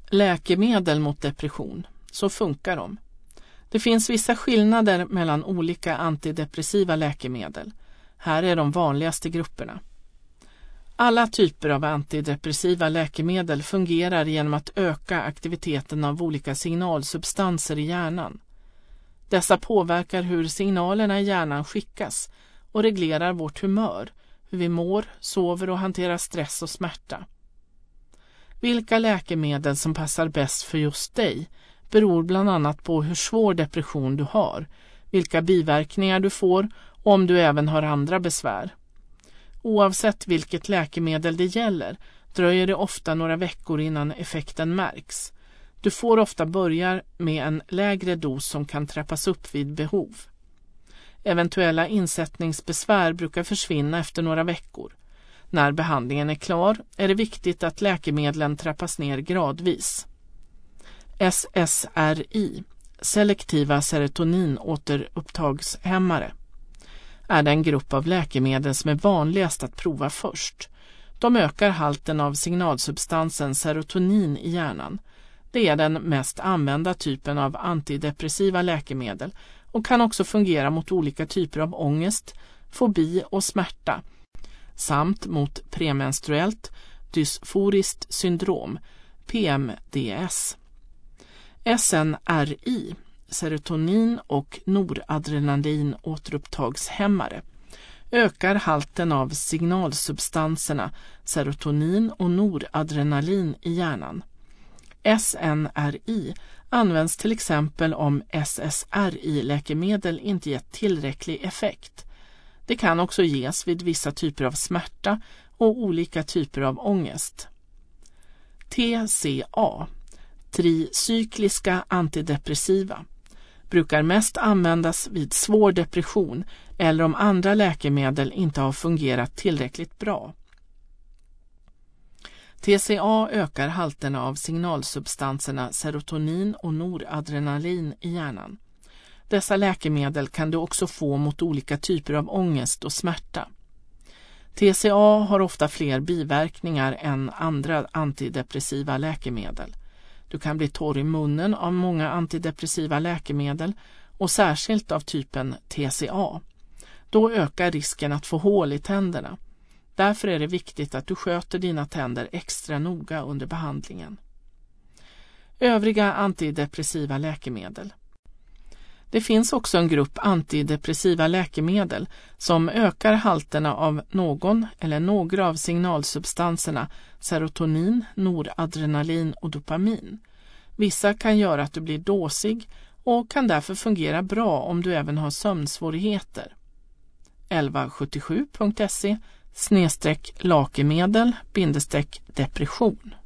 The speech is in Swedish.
Läkemedel mot depression. Så funkar de. Det finns vissa skillnader mellan olika antidepressiva läkemedel. Här är de vanligaste grupperna. Alla typer av antidepressiva läkemedel fungerar genom att öka aktiviteten av olika signalsubstanser i hjärnan. Dessa påverkar hur signalerna i hjärnan skickas och reglerar vårt humör, hur vi mår, sover och hanterar stress och smärta. Vilka läkemedel som passar bäst för just dig beror bland annat på hur svår depression du har, vilka biverkningar du får och om du även har andra besvär. Oavsett vilket läkemedel det gäller dröjer det ofta några veckor innan effekten märks. Du får ofta börja med en lägre dos som kan trappas upp vid behov. Eventuella insättningsbesvär brukar försvinna efter några veckor. När behandlingen är klar är det viktigt att läkemedlen trappas ner gradvis. SSRI, selektiva serotoninåterupptagshämmare, är den grupp av läkemedel som är vanligast att prova först. De ökar halten av signalsubstansen serotonin i hjärnan. Det är den mest använda typen av antidepressiva läkemedel och kan också fungera mot olika typer av ångest, fobi och smärta samt mot premenstruellt dysforiskt syndrom, PMDS. SNRI, serotonin- och noradrenalinåterupptagshämmare, ökar halten av signalsubstanserna serotonin och noradrenalin i hjärnan. SNRI används till exempel om SSRI-läkemedel inte gett tillräcklig effekt. Det kan också ges vid vissa typer av smärta och olika typer av ångest. TCA, tricykliska antidepressiva, brukar mest användas vid svår depression eller om andra läkemedel inte har fungerat tillräckligt bra. TCA ökar halterna av signalsubstanserna serotonin och noradrenalin i hjärnan. Dessa läkemedel kan du också få mot olika typer av ångest och smärta. TCA har ofta fler biverkningar än andra antidepressiva läkemedel. Du kan bli torr i munnen av många antidepressiva läkemedel och särskilt av typen TCA. Då ökar risken att få hål i tänderna. Därför är det viktigt att du sköter dina tänder extra noga under behandlingen. Övriga antidepressiva läkemedel. Det finns också en grupp antidepressiva läkemedel som ökar halterna av någon eller några av signalsubstanserna serotonin, noradrenalin och dopamin. Vissa kan göra att du blir dåsig och kan därför fungera bra om du även har sömnsvårigheter. 1177.se/lakemedel-depression